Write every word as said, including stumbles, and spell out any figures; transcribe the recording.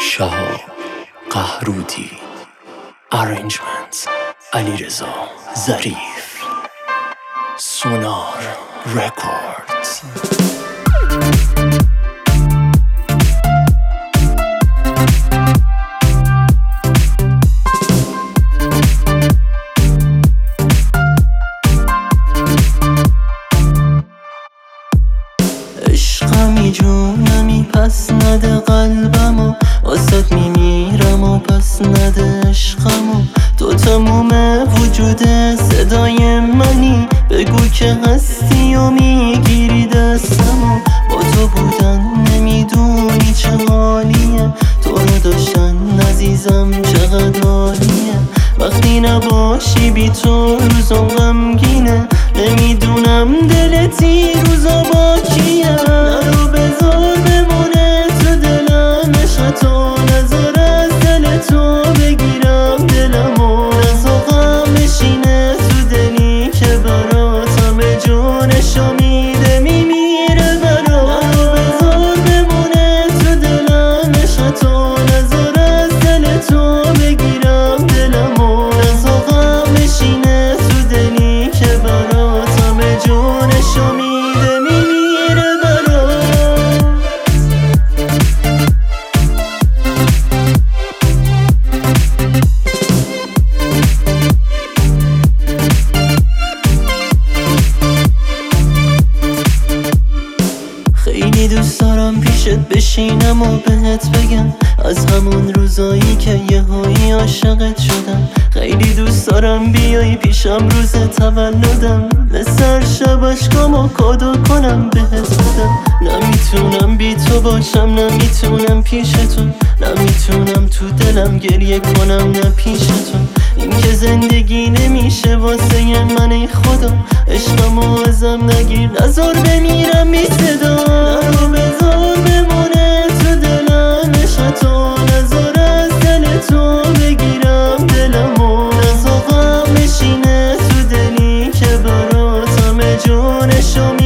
شهاب قهرودی. Arrangements علیرضا ظریف. سونار رکوردز. عشقمی جونمی پس نده قلبمو، واسات میمیرم و پس نده عشقمو. تو تموم وجود صدای منی، بگو که هستی و میگیری دستمو. با تو بودن نمیدونی چه حالیه، تو رو داشتن عزیزم چقدر عالیه. وقتی نباشی بی تو روزم غمگینه، نمیدونم دلتی روزا با کیه. نرو بذار بمونه تو دلم، عشق تو نذار از دل تو بگیرم دلمو. نزا غم بشینه تو دلی که برات همه جونشو میده میمیره برات. نرو بذار بمونه تو دلم، عشق تو نذار از دل تو بگیرم دلمو. نزا غم بشینه تو دلی که برات همه جونشو میده میمیره برات. خیلی دوست دارم پیشت بشینم و بهت بگم از همون روزایی که یهویی عاشقت شدم. خیلی دوست دارم بیای پیشم روز تولدم، مثل شب اشکامو کادو کنم بهت بدم. نمیتونم بی تو باشم، نمیتونم پیش تو، نمیتونم تو دلم گریه کنم نه پیش تو. این که زندگی نمیشه واسه من ای خدا، عشقمو ازم نگیر نذار بمیرم بی صدا. نرو بذار بمونه تو دلم، عشق تو نذار از دل تو بگیرم دلمو. نزا غم بشینه تو دلی که برات همه جونشو